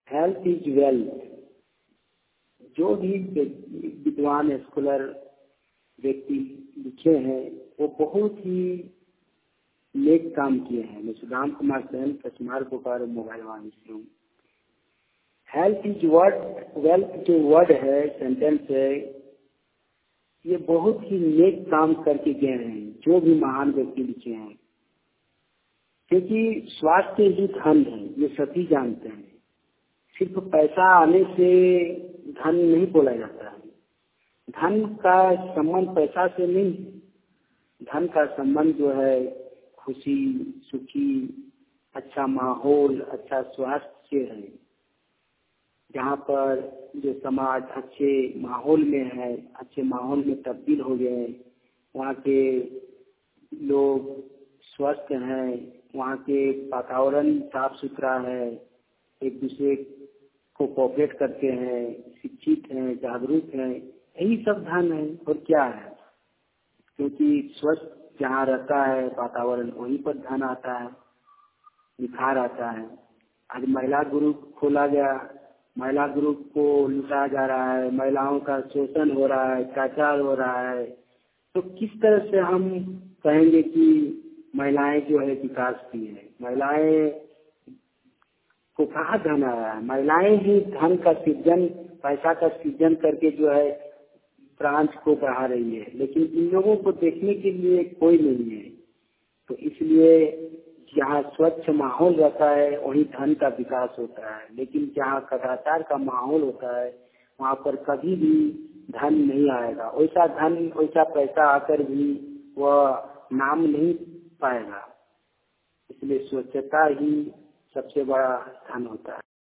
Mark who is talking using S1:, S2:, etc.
S1: Health is wealth. जो भी विद्वान स्कॉलर व्यक्ति लिखे हैं वो बहुत ही नेक काम किए हैं। मैं सुदाम कुमार सेन कचमार बोकारो मोबाइल वाणी से हूँ। हेल्थ इज वेल्थ जो वर्ड है, सेंटेंस है, ये बहुत ही नेक काम करके गए हैं जो भी महान व्यक्ति लिखे हैं, क्योंकि स्वास्थ्य ही धन है, ये सभी जानते हैं। सिर्फ पैसा आने से धन नहीं बोला जाता है। धन का संबंध पैसा से नहीं, धन का संबंध जो है खुशी, सुखी, अच्छा माहौल, अच्छा स्वास्थ्य से है। जहाँ पर जो समाज अच्छे माहौल में है, अच्छे माहौल में तब्दील हो गए, वहाँ के लोग स्वस्थ हैं, वहाँ के वातावरण साफ सुथरा है, एक दूसरे को कोऑपरेट करते हैं, शिक्षित हैं, जागरूक हैं, यही सब धन है। और क्या है, क्योंकि स्वस्थ जहाँ रहता है वातावरण, वहीं पर धन आता है, निखार आता है। आज महिला ग्रुप खोला गया, महिला ग्रुप को लुटाया जा रहा है, महिलाओं का शोषण हो रहा है, अत्याचार हो रहा है, तो किस तरह से हम कहेंगे कि महिलाएं जो है विकास की है? महिलाएं को कहाँ धन आया है? महिलाएं ही धन का सृजन, पैसा का सृजन करके जो है ब्रांच को बढ़ा रही है, लेकिन इन लोगों को देखने के लिए कोई नहीं है। तो इसलिए जहाँ स्वच्छ माहौल रहता है वहीं धन का विकास होता है, लेकिन जहाँ कदाचार का माहौल होता है वहाँ पर कभी भी धन नहीं आएगा। वैसा धन, वैसा पैसा आकर भी वह नाम नहीं पाएगा। इसलिए स्वच्छता ही सबसे बड़ा धन होता है।